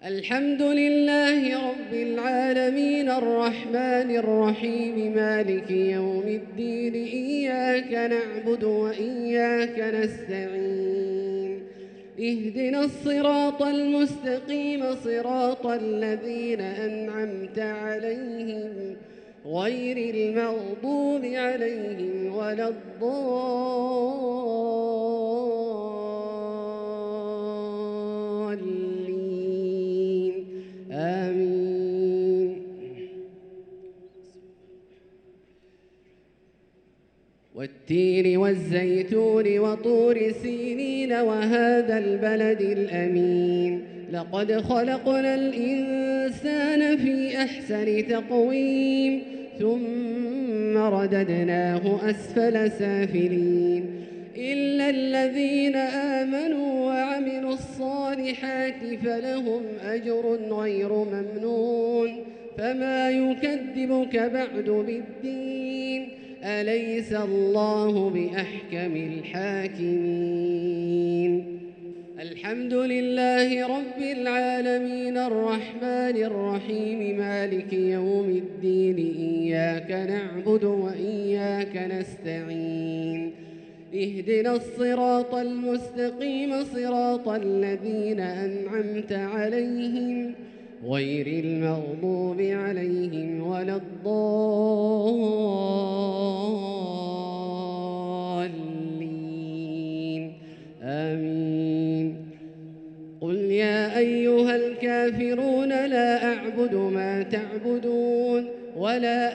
الحمد لله رب العالمين الرحمن الرحيم مالك يوم الدين إياك نعبد وإياك نستعين اهدنا الصراط المستقيم صراط الذين أنعمت عليهم غير المغضوب عليهم ولا الضالين آمين. والتين والزيتون وطور سينين وهذا البلد الأمين لقد خلقنا الإنسان في أحسن تقويم ثم رددناه أسفل سافلين إلا الذين آمنوا وعملوا الصالحات فلهم أجر غير ممنون فما يكذبك بعد بالدين أليس الله بأحكم الحاكمين. الحمد لله رب العالمين الرحمن الرحيم مالك يوم الدين إياك نعبد وإياك نستعين اهدنا الصراط المستقيم صراط الذين أنعمت عليهم غير المغضوب عليهم ولا الضالين آمين. قل يا أيها الكافرون لا أعبد ما تعبدون ولا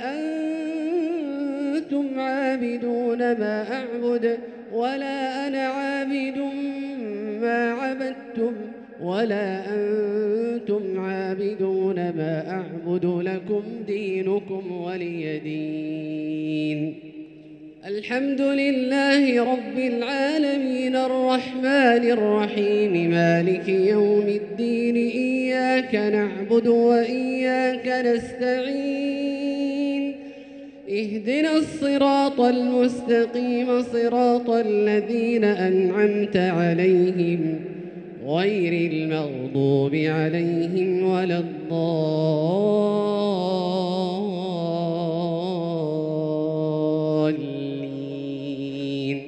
أنتم عابدون ما أعبد ولا أنا عابد ما عبدتم ولا أنتم عابدون ما أعبد لكم دينكم ولي دين. الحمد لله رب العالمين الرحمن الرحيم مالك يوم الدين إياك نعبد وإياك نستعين اهدنا الصراط المستقيم صراط الذين أنعمت عليهم غير المغضوب عليهم ولا الضالين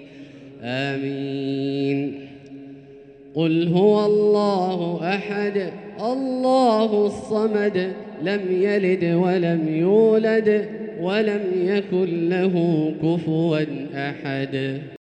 آمين. قل هو الله أحد الله الصمد لم يلد ولم يولد ولم يكن له كفوا أحد.